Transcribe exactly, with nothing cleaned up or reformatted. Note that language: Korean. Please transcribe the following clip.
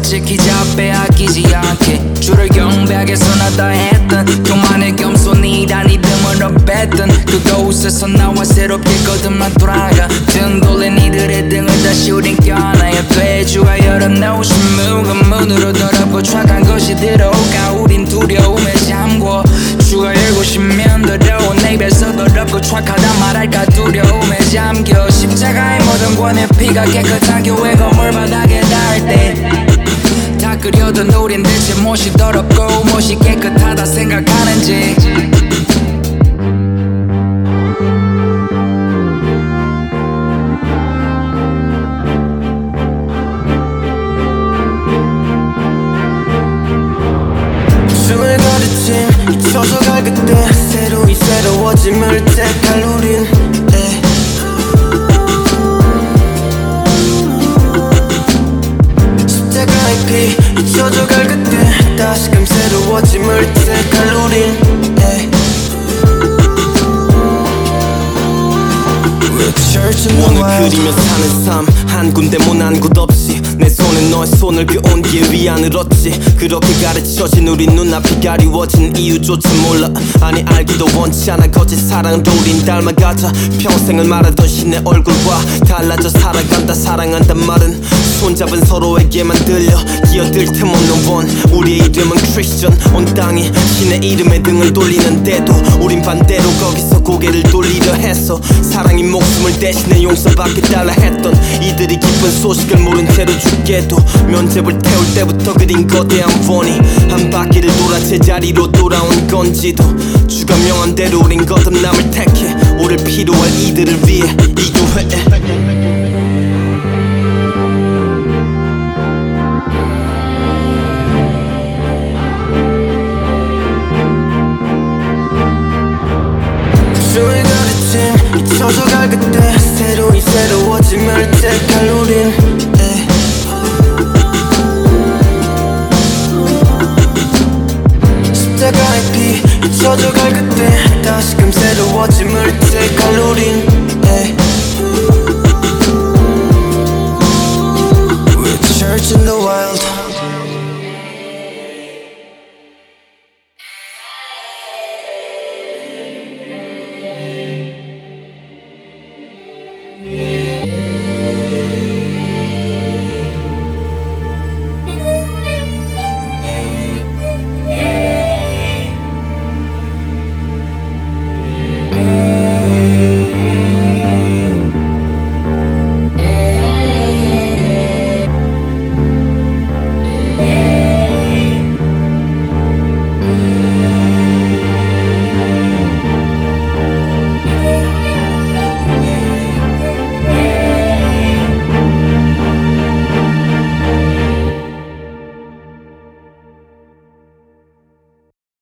지키자 빼앗기지 않게 주를 경배하게 선하다 했던 교만의 겸손이란 이름으로 뱉던 그곳에서 나와 새롭게 거듭난 돌아가 등 돌린 이들의 등을 다시 우린 껴안아야 돼 주가 열어놓으신 묵은 문으로 더럽고 추악한 것이 들어오가 우린 두려움에 잠궈 주가 열고시면 더러운 내 입에서 더럽고 추악하다 말할까 두려움에 잠겨 십자가의 모든 권의 피가 깨끗한 교회 건물 바닥에 닿을 때 다 끓여던 우린 대체 무엇이 더럽고 무엇이 깨끗하다 생각하는지 주의 가르침 잊혀져갈 그때 새로이 새로워짐을 택할 우린 에. 십자가의 피 잊혀져갈 그때 다시금 새로워짐을 택할 우린 에. 원을 그리며 사는 삶 한 군데 모난 곳 없이 내 손에 너의 손을 그온기에 위안을 얻지 그렇게 가르쳐진 우리 눈앞이 가리워진 이유조차 몰라 아니 알기도 원치 않아 거짓 사랑도 우린 닮아가자 평생을 말하던 신의 얼굴과 달라져 살아간다 사랑한단 말은 손잡은 서로에게만 들려 끼어들 틈 없는 원 우리의 이름은 크리스천 온 땅이 신의 이름에 등을 돌리는데도 우린 반대로 거기서 고개를 돌리려 했어 사랑이 목숨을 대신에 용서받게 달라 했던 이들이 기쁜 소식을 모른 채로 죽게도 면접을 태울 때부터 그린 거대한 원이 한 바퀴를 돌아 제자리로 돌아온 건지도 주가 명한 대로 우린 거듭남을 택해 오를 필요할 이들을 위해 이교회에 주의 가르침 잊혀져갈 그때 새로이 새로워짐을 택할 우린 에. 십자가의 피 잊혀져갈 그때 다시금 새로워짐을 택할 우린 에. We're the church in the wild